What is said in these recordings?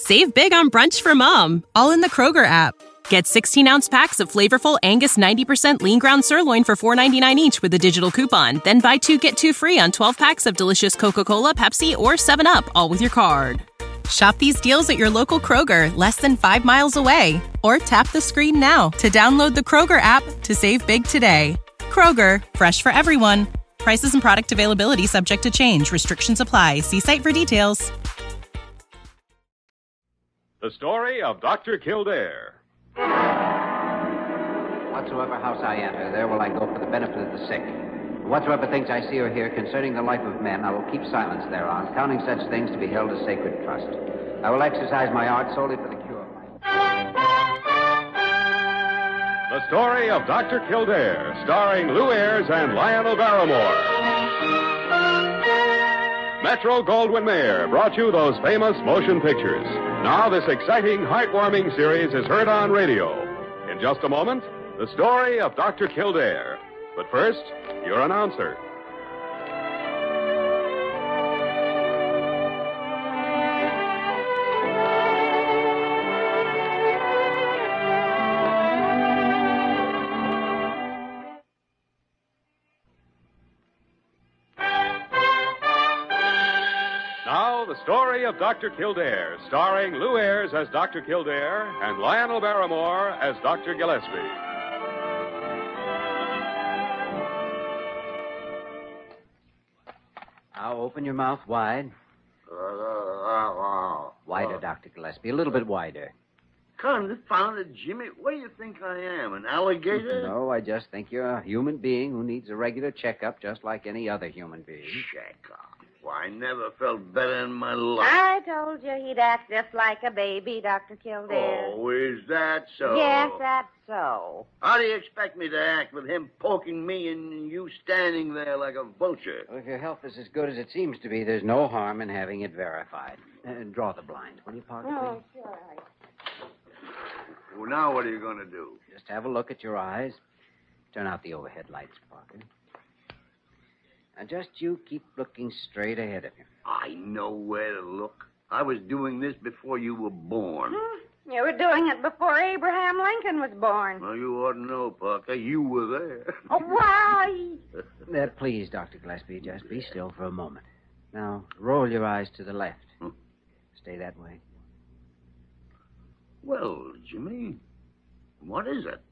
Save big on brunch for mom, all in the Kroger app. Get 16-ounce packs of flavorful Angus 90% lean ground sirloin for $4.99 each with a digital coupon. Then buy 2, get 2 free on 12 packs of delicious Coca-Cola, Pepsi, or 7-Up, all with your card. Shop these deals at your local Kroger, less than 5 miles away. Or tap the screen now to download the Kroger app to save big today. Kroger, fresh for everyone. Prices and product availability subject to change. Restrictions apply. See site for details. The story of Dr. Kildare. Whatsoever house I enter, there will I go for the benefit of the sick. Whatsoever things I see or hear concerning the life of men, I will keep silence thereon, counting such things to be held as sacred trust. I will exercise my art solely for the cure of life. The story of Dr. Kildare, starring Lou Ayres and Lionel Barrymore. Metro-Goldwyn-Mayer brought you those famous motion pictures. Now this exciting, heartwarming series is heard on radio. In just a moment, the story of Dr. Kildare. But first, your announcer. Now, the story of Dr. Kildare, starring Lou Ayres as Dr. Kildare and Lionel Barrymore as Dr. Gillespie. Now, open your mouth wide. Wider, Dr. Gillespie. A little bit wider. Confounded, Jimmy. What do you think I am, an alligator? No, I just think you're a human being who needs a regular checkup just like any other human being. Checkup? Why, I never felt better in my life. I told you he'd act just like a baby, Dr. Kildare. Oh, is that so? Yes, that's so. How do you expect me to act with him poking me and you standing there like a vulture? Well, if your health is as good as it seems to be, there's no harm in having it verified. Draw the blind, will you, Parker? Oh, sure. Well, now what are you going to do? Just have a look at your eyes. Turn out the overhead lights, Parker. Now, just you keep looking straight ahead of you. I know where to look. I was doing this before you were born. You were doing it before Abraham Lincoln was born. Well, you ought to know, Parker. You were there. Oh, why? Please, Dr. Gillespie, just be still for a moment. Now, roll your eyes to the left. Stay that way. Well, Jimmy, what is it?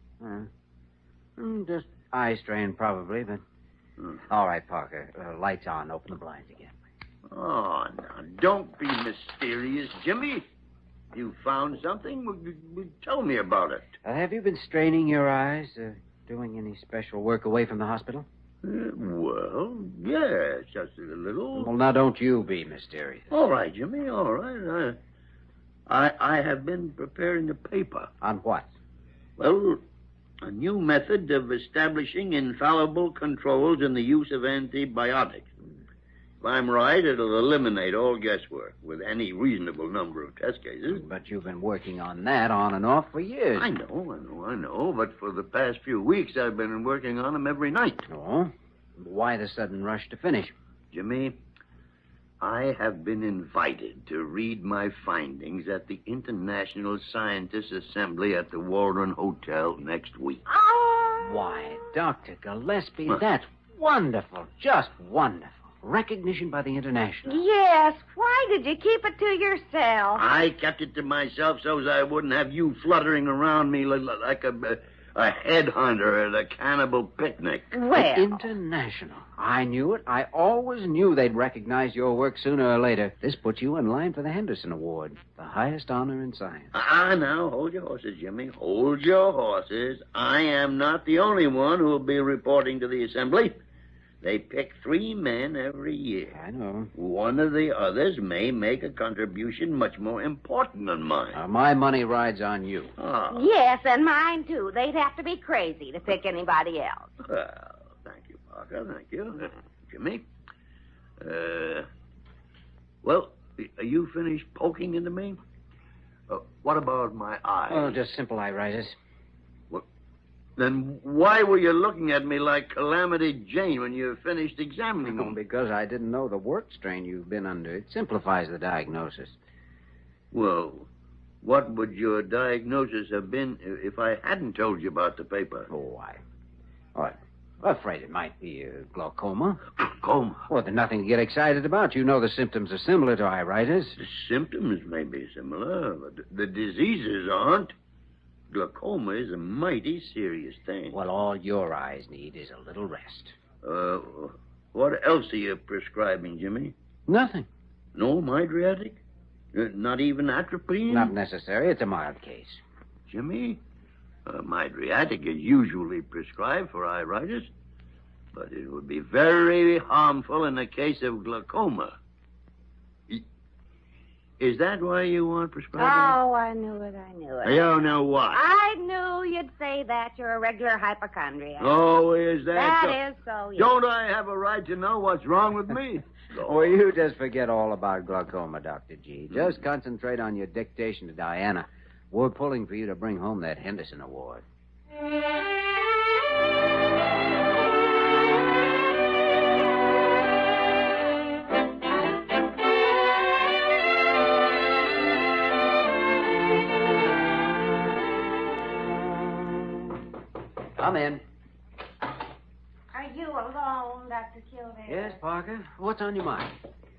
Just eye strain, probably, but... All right, Parker. Lights on. Open the blinds again. Oh, now, don't be mysterious, Jimmy. You found something? Tell me about it. Have you been straining your eyes? Doing any special work away from the hospital? Well, yes, just a little. Well, now, don't you be mysterious. All right, Jimmy, all right. I have been preparing a paper. On what? Well, a new method of establishing infallible controls in the use of antibiotics. If I'm right, it'll eliminate all guesswork with any reasonable number of test cases. But you've been working on that on and off for years. I know. But for the past few weeks, I've been working on them every night. Oh? Why the sudden rush to finish? Jimmy, I have been invited to read my findings at the International Scientists' Assembly at the Waldron Hotel next week. Oh! Why, Dr. Gillespie, that's wonderful. Just wonderful. Recognition by the International. Yes. Why did you keep it to yourself? I kept it to myself so as I wouldn't have you fluttering around me like a headhunter at a cannibal picnic. Well... International. I knew it. I always knew they'd recognize your work sooner or later. This puts you in line for the Henderson Award, the highest honor in science. Now, hold your horses, Jimmy. Hold your horses. I am not the only one who will be reporting to the Assembly. They pick 3 men every year. I know. One of the others may make a contribution much more important than mine. My money rides on you. Oh. Yes, and mine, too. They'd have to be crazy to pick anybody else. Well, thank you, Parker. Thank you. Jimmy? Well, are you finished poking into me? What about my eyes? Oh, just simple eye rises. Then why were you looking at me like Calamity Jane when you finished examining me? Because I didn't know the work strain you've been under. It simplifies the diagnosis. Well, what would your diagnosis have been if I hadn't told you about the paper? Oh, I'm afraid it might be glaucoma. Glaucoma? Well, there's nothing to get excited about. You know the symptoms are similar to iritis. The symptoms may be similar, but the diseases aren't. Glaucoma is a mighty serious thing. Well, all your eyes need is a little rest. What else are you prescribing, Jimmy? Nothing. No Mydriatic? Not even atropine? Not necessary. It's a mild case. Jimmy, Mydriatic is usually prescribed for iritis, but it would be very harmful in the case of glaucoma. Is that why you want prescribing? Oh, I knew it. You know what? I knew you'd say that. You're a regular hypochondriac. Oh, is that so? That is so, yes. Don't I have a right to know what's wrong with me? Well, you just forget all about glaucoma, Dr. G. Just concentrate on your dictation to Diana. We're pulling for you to bring home that Henderson Award. Come in. Are you alone, Dr. Kildare? Yes, Parker? What's on your mind?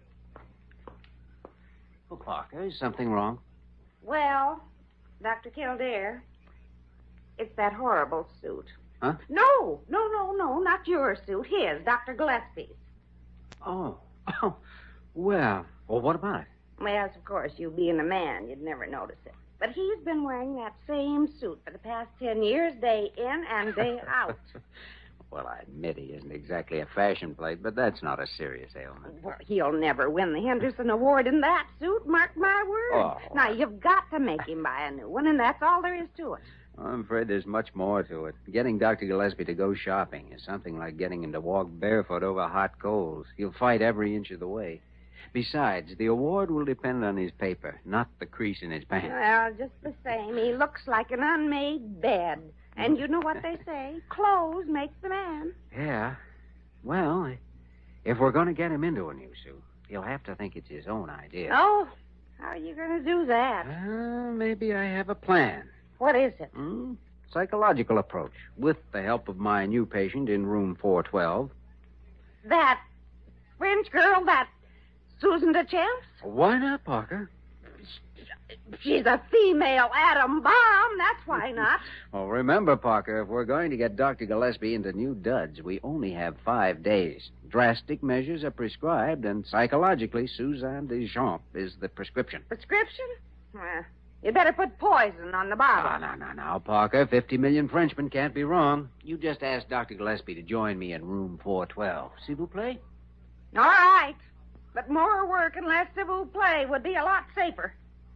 Oh, Parker, is something wrong? Well, Dr. Kildare, it's that horrible suit. Huh? No, not your suit. His, Dr. Gillespie's. Oh, well, what about it? Well, of course, you being a man, you'd never notice it. But he's been wearing that same suit for the past 10 years, day in and day out. Well, I admit he isn't exactly a fashion plate, but that's not a serious ailment. Well, he'll never win the Henderson Award in that suit, mark my word. Oh. Now, you've got to make him buy a new one, and that's all there is to it. I'm afraid there's much more to it. Getting Dr. Gillespie to go shopping is something like getting him to walk barefoot over hot coals. He'll fight every inch of the way. Besides, the award will depend on his paper, not the crease in his pants. Well, just the same, he looks like an unmade bed. And you know what they say? Clothes make the man. Yeah. Well, if we're going to get him into a new suit, he'll have to think it's his own idea. Oh, how are you going to do that? Maybe I have a plan. What is it? Psychological approach, with the help of my new patient in room 412. That French girl, that Susan Deschamps? Why not, Parker? She's a female atom bomb. That's why not. Well, remember, Parker, if we're going to get Dr. Gillespie into new duds, we only have 5 days. Drastic measures are prescribed, and psychologically, Suzanne Deschamps is the prescription. Prescription? Well, you better put poison on the bottle. No, Parker. 50 million Frenchmen can't be wrong. You just ask Dr. Gillespie to join me in room 412. S'il vous plaît? All right. But more work and less s'il vous plaît would be a lot safer.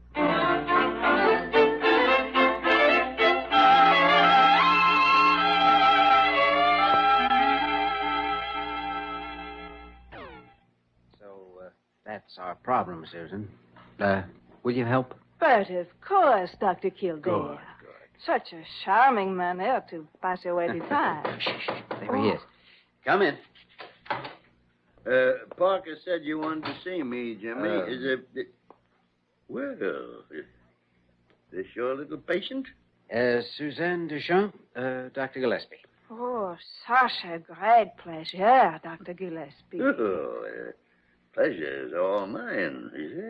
So, that's our problem, Susan. Will you help? But of course, Dr. Kildare. Good. Such a charming manner to pass away the time. Shh. There he is. Come in. Parker said you wanted to see me, Jimmy. Is it... Well, this your little patient? Suzanne Deschamps, Dr. Gillespie. Oh, such a great pleasure, Dr. Gillespie. Oh, pleasure is all mine.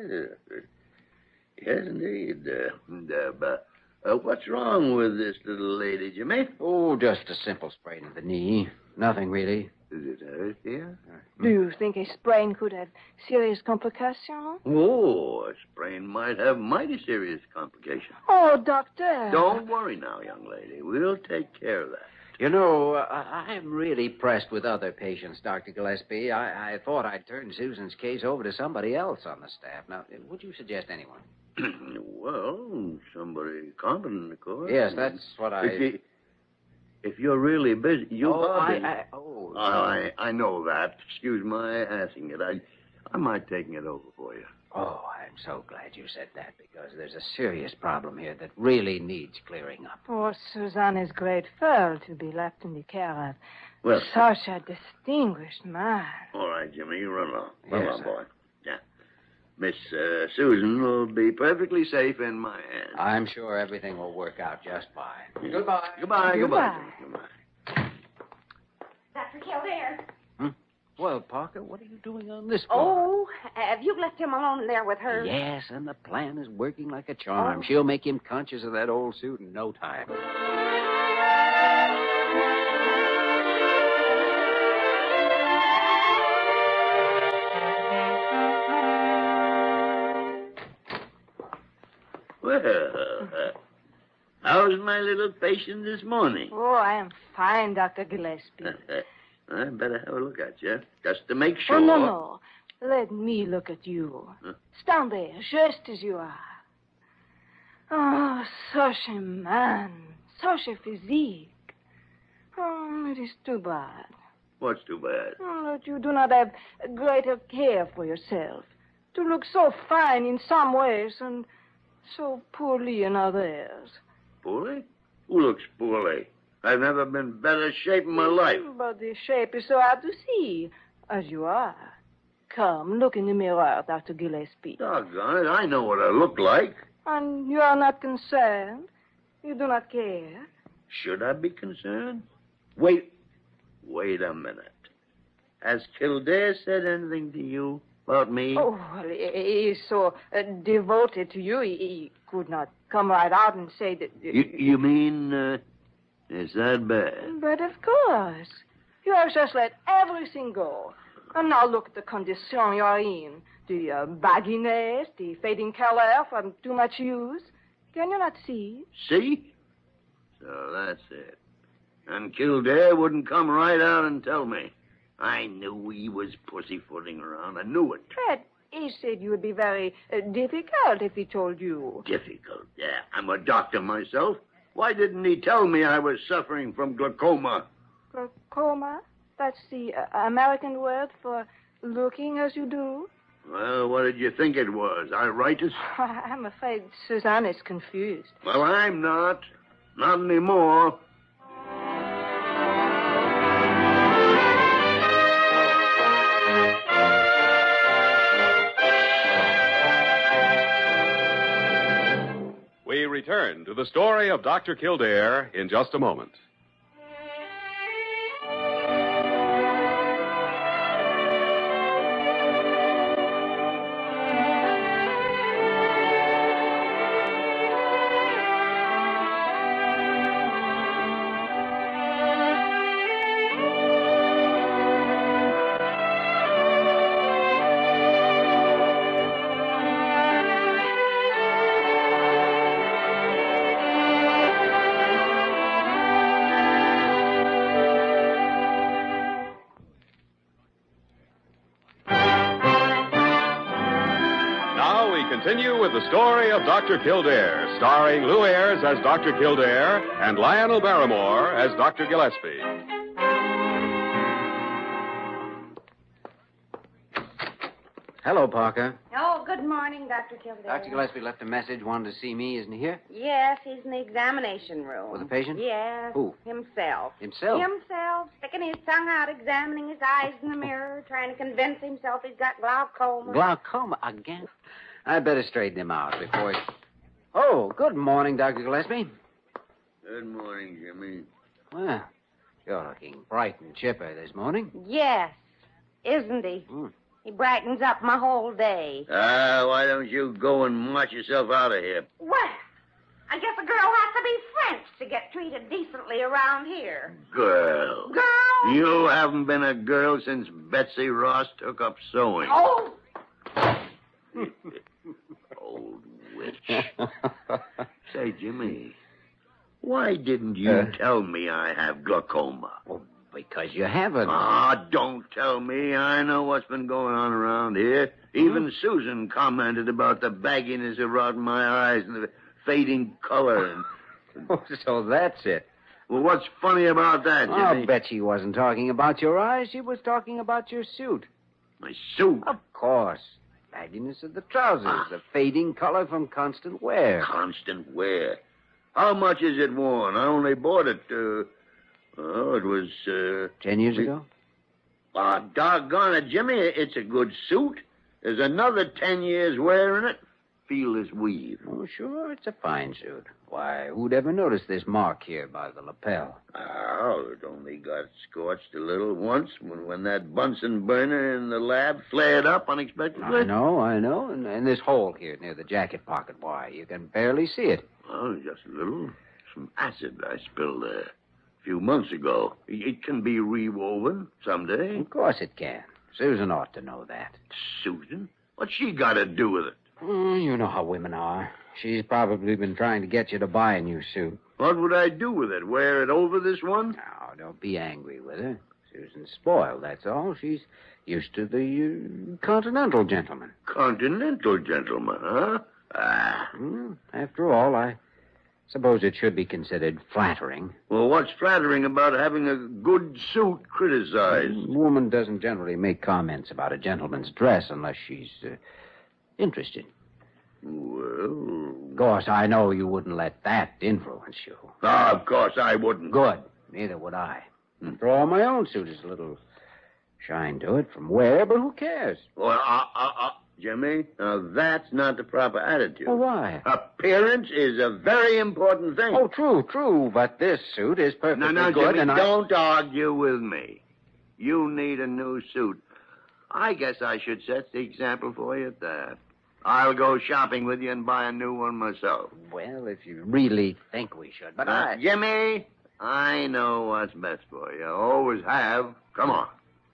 Yes, indeed. But what's wrong with this little lady, Jimmy? Oh, just a simple sprain of the knee. Nothing really. Does it hurt here? Do you think a sprain could have serious complications? Oh, a sprain might have mighty serious complications. Oh, doctor. Don't worry now, young lady. We'll take care of that. You know, I'm really pressed with other patients, Dr. Gillespie. I thought I'd turn Susan's case over to somebody else on the staff. Now, would you suggest anyone? Well, somebody competent, of course. Yes, that's what If you're really busy, I I know that. Excuse my asking it. I might take it over for you. Oh, I'm so glad you said that, because there's a serious problem here that really needs clearing up. Oh, Suzanne is grateful to be left in the care Well, of such a distinguished man. all right, Jimmy, you run along. Yes, Run along, sir. boy. Yeah. Miss Susan will be perfectly safe in my hands. I'm sure everything will work out just fine. Goodbye. Goodbye. Goodbye. Dr. Kildare. Well, Parker, what are you doing on this floor? Oh, have you left him alone there with her? Yes, and the plan is working like a charm. She'll make him conscious of that old suit in no time. Well, how's my little patient this morning? Oh, I am fine, Dr. Gillespie. I better have a look at you, just to make sure. Oh, no. Let me look at you. Stand there, just as you are. Oh, such a man. Such a physique. Oh, it is too bad. What's too bad? Oh, that you do not have greater care for yourself. To look so fine in some ways and so poorly in others. Poorly? Who looks poorly? I've never been in better shape in my life. But the shape is so hard to see, as you are. Come, look in the mirror, Dr. Gillespie. Doggone it, I know what I look like. And you are not concerned? You do not care? Should I be concerned? Wait a minute. Has Kildare said anything to you about me? Oh, well, he is so devoted to you, he could not come right out and say that... You mean, is that bad? But of course. You have just let everything go. And now look at the condition you are in. The bagginess, the fading color from too much use. Can you not see? See? So that's it. And Kildare wouldn't come right out and tell me. I knew he was pussyfooting around. I knew it. But he said you would be very difficult if he told you. Difficult? Yeah, I'm a doctor myself. Why didn't he tell me I was suffering from glaucoma? Glaucoma? That's the American word for looking as you do? Well, what did you think it was? Iritis? I'm afraid Suzanne is confused. Well, I'm not. Not anymore. We return to the story of Dr. Kildare in just a moment. Continue with the story of Dr. Kildare, starring Lou Ayres as Dr. Kildare and Lionel Barrymore as Dr. Gillespie. Hello, Parker. Oh, good morning, Dr. Kildare. Dr. Gillespie left a message, wanted to see me. Isn't he here? Yes, he's in the examination room. With a patient? Yes. Who? Himself. Himself? Himself, sticking his tongue out, examining his eyes in the mirror, trying to convince himself he's got glaucoma. Glaucoma again? I'd better straighten him out before he... Oh, good morning, Dr. Gillespie. Good morning, Jimmy. Well, you're looking bright and chipper this morning. Yes, isn't he? He brightens up my whole day. Why don't you go and march yourself out of here? Well, I guess a girl has to be French to get treated decently around here. Girl. Girl? You haven't been a girl since Betsy Ross took up sewing. Oh! Old witch. Say, Jimmy, why didn't you tell me I have glaucoma? Well, because you haven't. Don't tell me. I know what's been going on around here. Even Susan commented about the bagginess around my eyes and the fading color. And... So that's it. Well, what's funny about that, Jimmy? I'll bet she wasn't talking about your eyes. She was talking about your suit. My suit? Of course. Bagginess of the trousers, the fading color from constant wear. Constant wear? How much is it worn? I only bought it, it was, 10 years ago? Doggone it, Jimmy, it's a good suit. There's another 10 years wearing it. Feel this weave. Oh, sure, it's a fine suit. Why, who'd ever notice this mark here by the lapel? Oh, it only got scorched a little once when that Bunsen burner in the lab flared up unexpectedly. I know. And this hole here near the jacket pocket, why, you can barely see it. Oh, just a little. Some acid I spilled there a few months ago. It can be rewoven someday. Of course it can. Susan ought to know that. Susan? What's she got to do with it? You know how women are. She's probably been trying to get you to buy a new suit. What would I do with it? Wear it over this one? Now, don't be angry with her. Susan's spoiled, that's all. She's used to the continental gentleman. Continental gentleman, huh? After all, I suppose it should be considered flattering. Well, what's flattering about having a good suit criticized? A woman doesn't generally make comments about a gentleman's dress unless she's interested. Well... Of course, I know you wouldn't let that influence you. Of course I wouldn't. Good. Neither would I. After all, my own suit is a little shine to it from wear, but who cares? Well, Jimmy, that's not the proper attitude. Well, why? Appearance is a very important thing. Oh, true. But this suit is perfectly good, Jimmy, and don't argue with me. You need a new suit. I guess I should set the example for you at that. I'll go shopping with you and buy a new one myself. Well, if you really think we should, but Jimmy, I know what's best for you. Always have. Come on.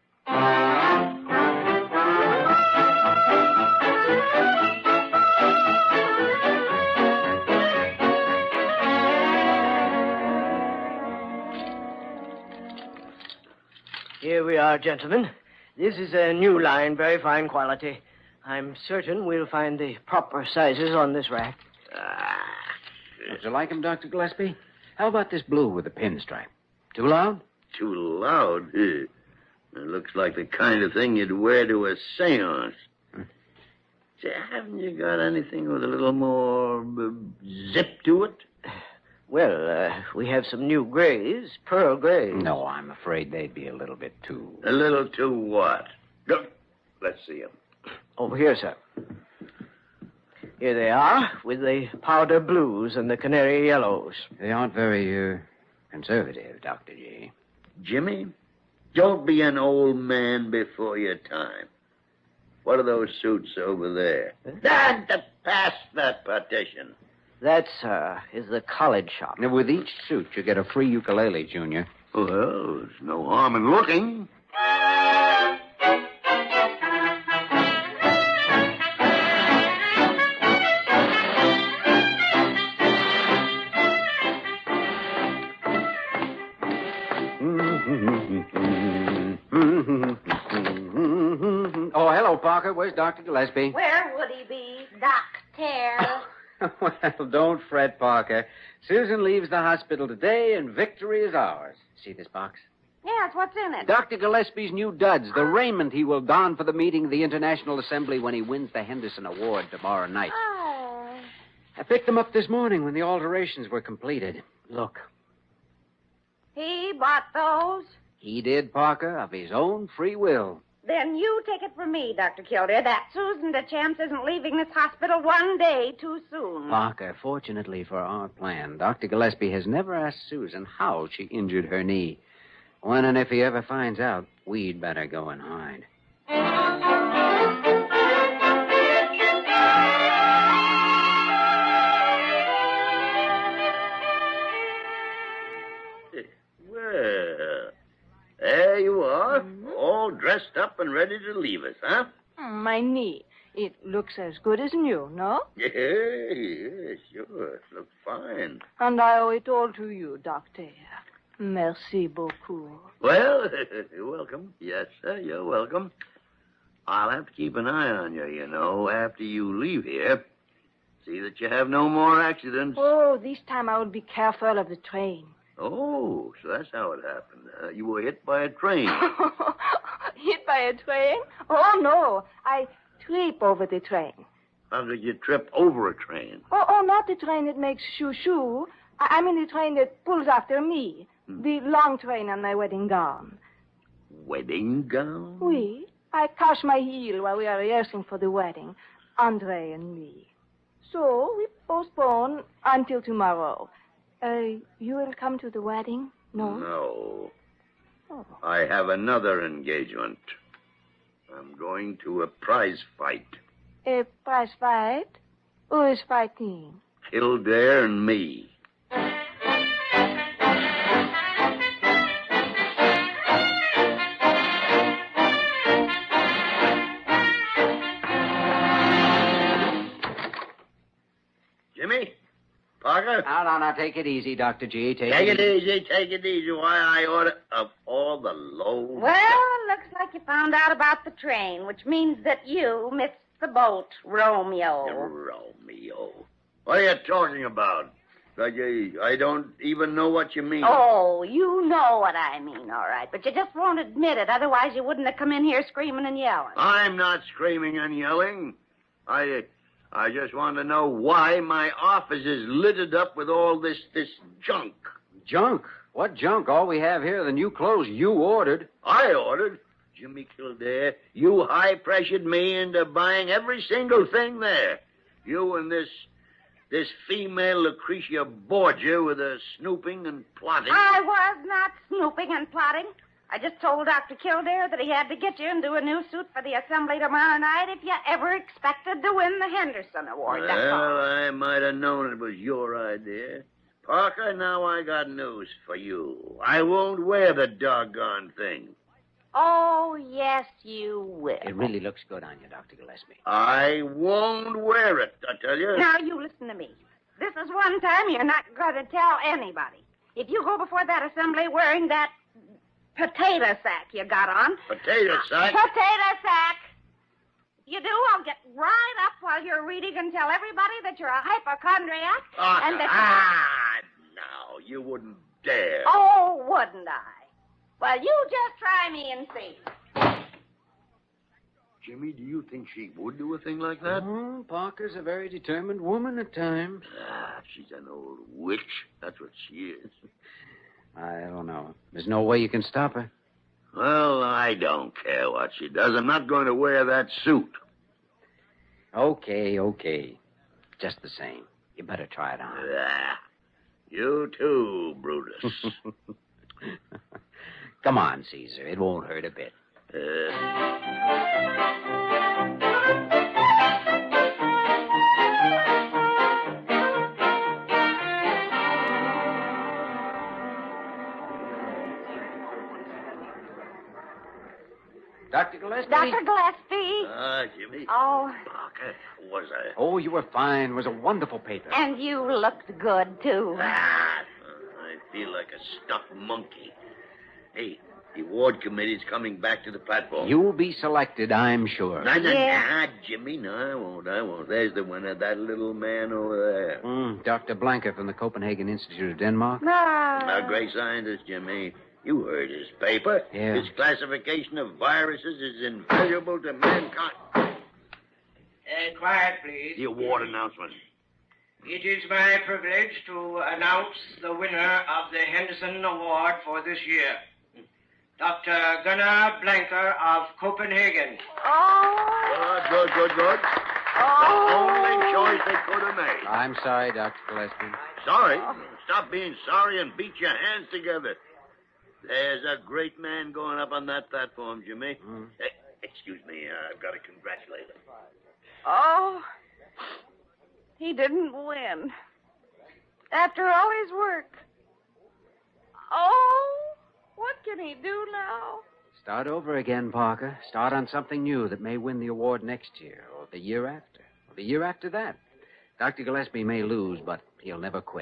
Here we are, gentlemen. This is a new line, very fine quality. I'm certain we'll find the proper sizes on this rack. Would you like 'em, Dr. Gillespie? How about this blue with the pinstripe? Too loud? Too loud? It looks like the kind of thing you'd wear to a seance. Say, haven't you got anything with a little more zip to it? Well, we have some new grays, pearl grays. No, I'm afraid they'd be a little bit too... A little too what? Look, let's see them. Over here, sir. Here they are, with the powder blues and the canary yellows. They aren't very, conservative, Dr. G. Jimmy, don't be an old man before your time. What are those suits over there? Past that partition. That, sir, is the college shop. Now, with each suit, you get a free ukulele, Junior. Well, there's no harm in looking. Oh, hello, Parker. Where's Dr. Gillespie? Where would he be, Doctor? Well, don't fret, Parker. Susan leaves the hospital today, and victory is ours. See this box? Yes, what's in it? Dr. Gillespie's new duds, the raiment he will don for the meeting of the International Assembly when he wins the Henderson Award tomorrow night. Oh. I picked them up this morning when the alterations were completed. Look. He bought those? He did, Parker, of his own free will. Then you take it from me, Dr. Kildare, that Susan DeChamps isn't leaving this hospital one day too soon. Parker, fortunately for our plan, Dr. Gillespie has never asked Susan how she injured her knee. When and if he ever finds out, we'd better go and hide. Well, there you are, all dressed up and ready to leave us, huh? My knee. It looks as good as new, no? Yeah, sure. It looks fine. And I owe it all to you, Doctor. Merci beaucoup. Well, you're welcome. Yes, sir, you're welcome. I'll have to keep an eye on you, you know, after you leave here. See that you have no more accidents. Oh, this time I will be careful of the train. Oh, so that's how it happened. You were hit by a train. Hit by a train? Oh, no. I trip over the train. How did you trip over a train? Oh, not the train that makes shoo-shoo. I mean the train that pulls after me. The long train on my wedding gown. Wedding gown? Oui. I catch my heel while we are rehearsing for the wedding, Andre and me. So we postpone until tomorrow. You will come to the wedding? No? No. Oh. I have another engagement. I'm going to a prize fight. A prize fight? Who is fighting? Kildare and me. Jimmy? Parker? Now, take it easy, Dr. G. Take it easy. Why, I oughta... Of all the low... Well, looks like you found out about the train, which means that you missed the boat, Romeo. Romeo. What are you talking about? I don't even know what you mean. Oh, you know what I mean, all right. But you just won't admit it. Otherwise, you wouldn't have come in here screaming and yelling. I'm not screaming and yelling. I just want to know why my office is littered up with all this junk. Junk? What junk? All we have here are the new clothes you ordered. I ordered? Jimmy Kildare, you high-pressured me into buying every single thing there. You and this female Lucretia Borgia with her snooping and plotting. I was not snooping and plotting. I just told Dr. Kildare that he had to get you into a new suit for the assembly tomorrow night if you ever expected to win the Henderson Award. That's all. Well, I might have known it was your idea. Parker, now I got news for you. I won't wear the doggone thing. Oh, yes, you will. It really looks good on you, Dr. Gillespie. I won't wear it, I tell you. Now, you listen to me. This is one time you're not going to tell anybody. If you go before that assembly wearing that potato sack you got on... Potato sack? Potato sack! If you do, I'll get right up while you're reading and tell everybody that you're a hypochondriac and that... Now, you wouldn't dare. Oh, wouldn't I? Well, you just try me and see. Jimmy, do you think she would do a thing like that? Oh, Parker's a very determined woman at times. She's an old witch. That's what she is. I don't know. There's no way you can stop her. Well, I don't care what she does. I'm not going to wear that suit. Okay. Just the same. You better try it on. You too, Brutus. Come on, Caesar. It won't hurt a bit. Dr. Gillespie? Dr. Gillespie? Jimmy. Oh. Parker, how was I? Oh, you were fine. It was a wonderful paper. And you looked good, too. I feel like a stuffed monkey. Hey, the award committee's coming back to the platform. You'll be selected, I'm sure. Nah, Jimmy. No, I won't. There's the winner, that little man over there. Dr. Blanker from the Copenhagen Institute of Denmark. A great scientist, Jimmy. You heard his paper. Yeah. His classification of viruses is invaluable to mankind. Quiet, please. The award announcement. It is my privilege to announce the winner of the Henderson Award for this year. Dr. Gunnar Blanker of Copenhagen. Oh. Good. The only choice they could have made. I'm sorry, Dr. Gillespie. Sorry? Stop being sorry and beat your hands together. There's a great man going up on that platform, Jimmy. Excuse me, I've got to congratulate him. Oh, he didn't win. After all his work. Oh, what can he do now? Start over again, Parker. Start on something new that may win the award next year, or the year after, or the year after that. Dr. Gillespie may lose, but he'll never quit.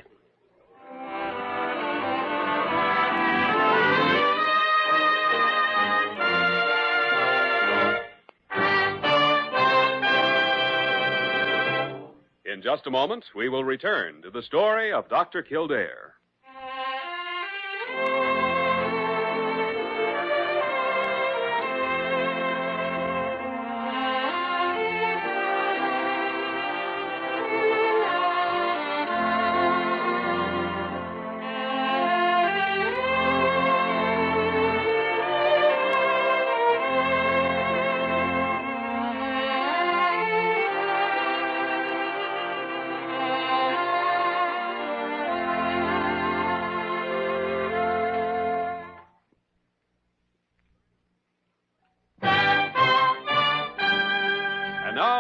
In just a moment, we will return to the story of Dr. Kildare.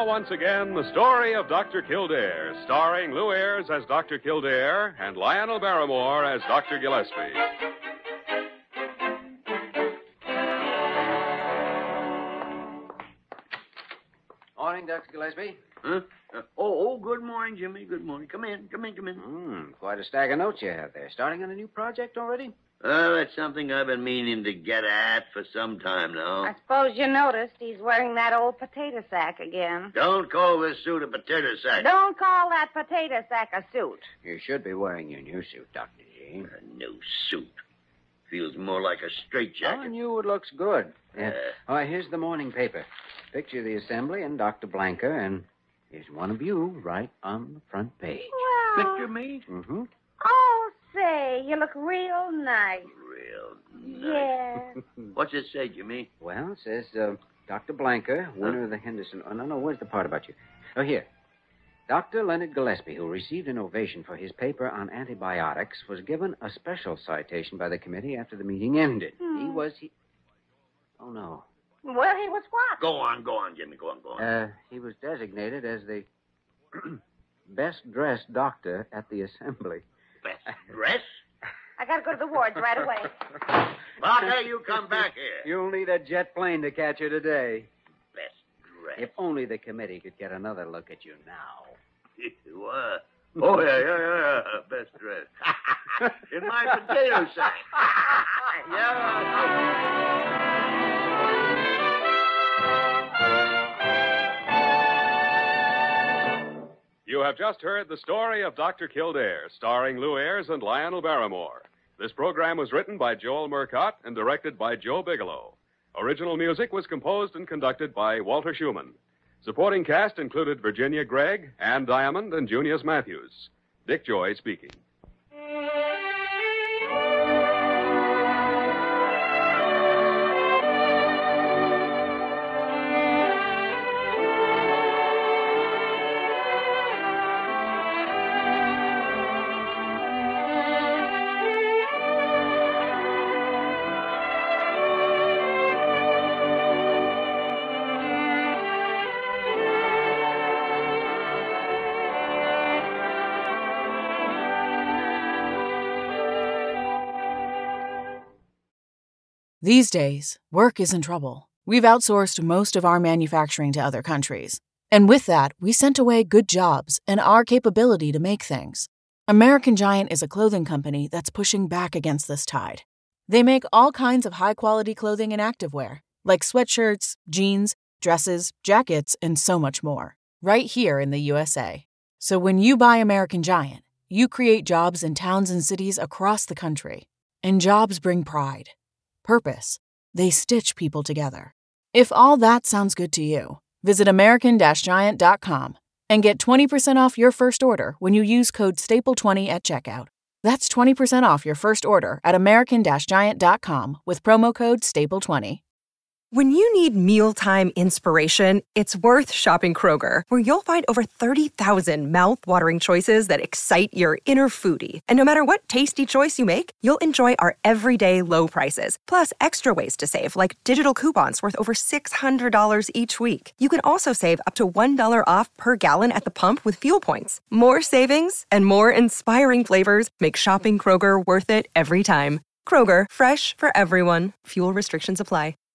once again, the story of Dr. Kildare, starring Lou Ayres as Dr. Kildare and Lionel Barrymore as Dr. Gillespie. Morning, Dr. Gillespie. Huh? Good morning, Jimmy. Good morning. Come in. Quite a stack of notes you have there. Starting on a new project already? That's something I've been meaning to get at for some time now. I suppose you noticed he's wearing that old potato sack again. Don't call this suit a potato sack. Don't call that potato sack a suit. You should be wearing your new suit, Dr. G. A new suit. Feels more like a straitjacket. On you, it looks good. Yeah. All right, here's the morning paper. Picture of the assembly and Dr. Blanker, and here's one of you right on the front page. Well... Picture me? Mm-hmm. Oh, say, you look real nice. Real nice. Yeah. What's it say, Jimmy? Well, it says, Dr. Blanker, winner of the Henderson... Oh, no, where's the part about you? Oh, here. Dr. Leonard Gillespie, who received an ovation for his paper on antibiotics, was given a special citation by the committee after the meeting ended. Oh, no. Well, he was what? Go on, Jimmy. Go on. He was designated as the best-dressed doctor at the assembly. Best dress? I gotta go to the wards right away. Barker, you come back here. You'll need a jet plane to catch you today. Best dress. If only the committee could get another look at you now. What? Oh, yeah. Best dress. In my potato sack. Yeah. You have just heard the story of Dr. Kildare, starring Lou Ayres and Lionel Barrymore. This program was written by Joel Murcott and directed by Joe Bigelow. Original music was composed and conducted by Walter Schumann. Supporting cast included Virginia Gregg, Ann Diamond, and Junius Matthews. Dick Joy speaking. These days, work is in trouble. We've outsourced most of our manufacturing to other countries. And with that, we sent away good jobs and our capability to make things. American Giant is a clothing company that's pushing back against this tide. They make all kinds of high-quality clothing and activewear, like sweatshirts, jeans, dresses, jackets, and so much more, right here in the USA. So when you buy American Giant, you create jobs in towns and cities across the country. And jobs bring pride. Purpose. They stitch people together. If all that sounds good to you, visit American-Giant.com and get 20% off your first order when you use code STAPLE20 at checkout. That's 20% off your first order at American-Giant.com with promo code STAPLE20. When you need mealtime inspiration, it's worth shopping Kroger, where you'll find over 30,000 mouth-watering choices that excite your inner foodie. And no matter what tasty choice you make, you'll enjoy our everyday low prices, plus extra ways to save, like digital coupons worth over $600 each week. You can also save up to $1 off per gallon at the pump with fuel points. More savings and more inspiring flavors make shopping Kroger worth it every time. Kroger, fresh for everyone. Fuel restrictions apply.